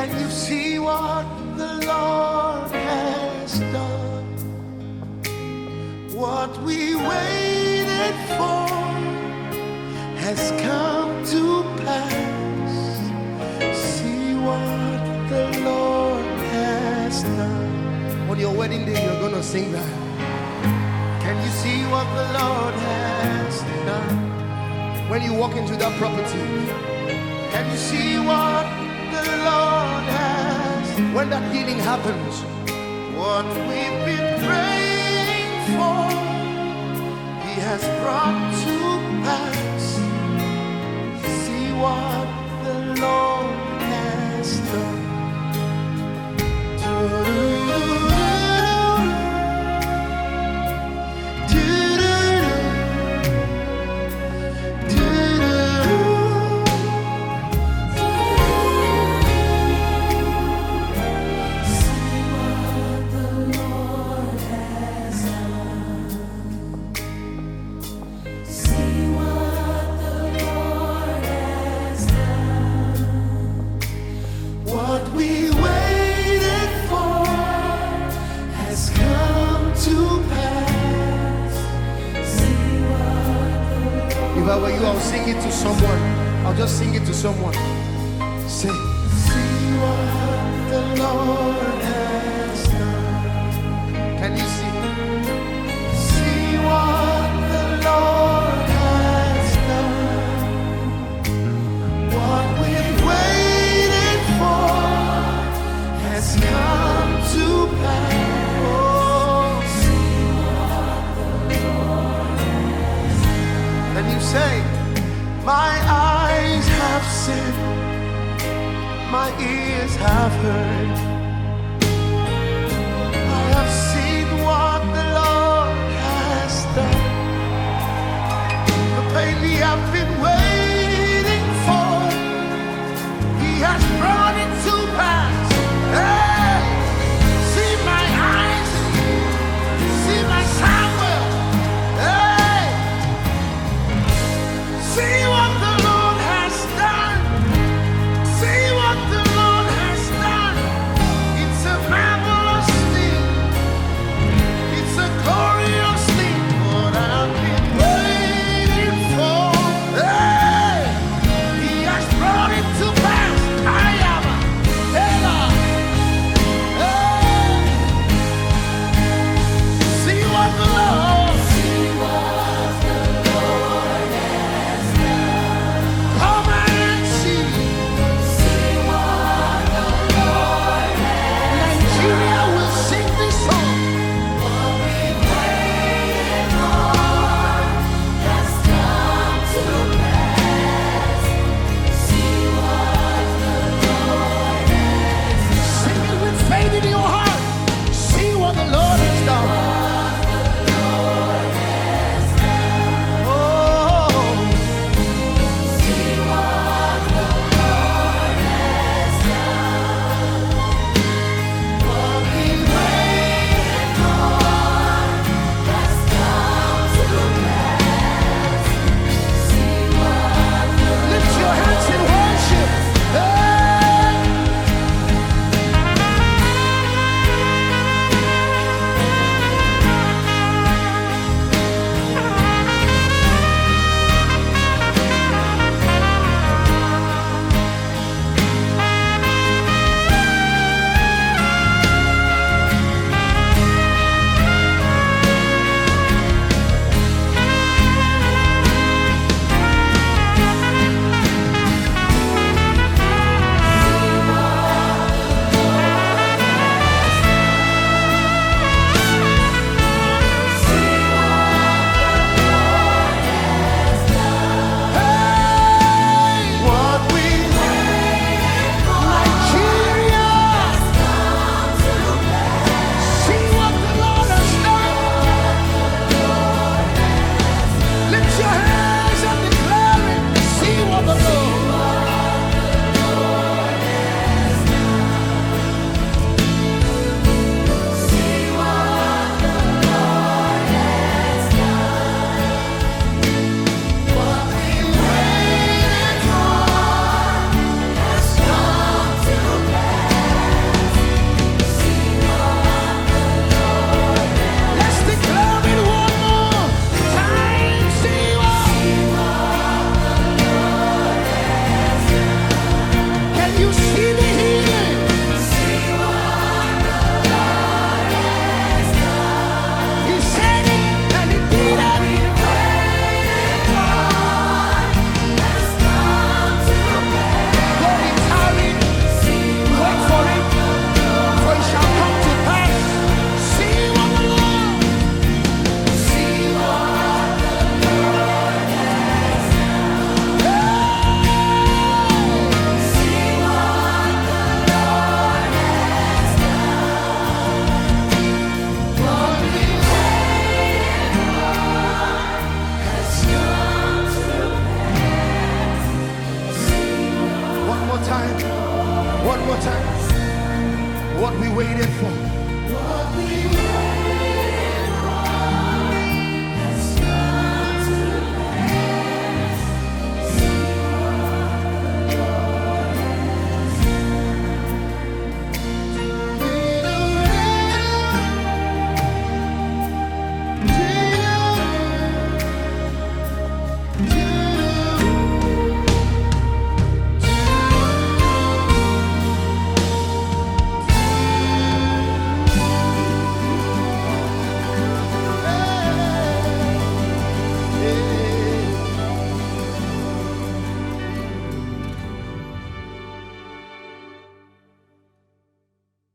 Can you see what the Lord has done? What we waited for has come to pass. See what the Lord has done. On your wedding day, you're gonna sing that. Can you see what the Lord has done? When you walk into that property, can you see what the Lord has? When that healing happens, what we've been praying for, He has brought to pass. See what the Lord has done. What we waited for has come to pass. If I were you, I'll sing it to someone. I'll just sing it to someone. Say, see what the Lord has done. Can you see? See what the Lord has done. What we've waited for has come to pass. Oh, see what the Lord has done. Then you say, my eyes have seen, my ears have heard. I have seen what the Lord has done. The pain we have been waiting for, He has brought it to pass. Hey, see my eyes, see my Samuel. Hey, see what the Lord has done. See what the Lord has done. One more time. What we waited for. What we waited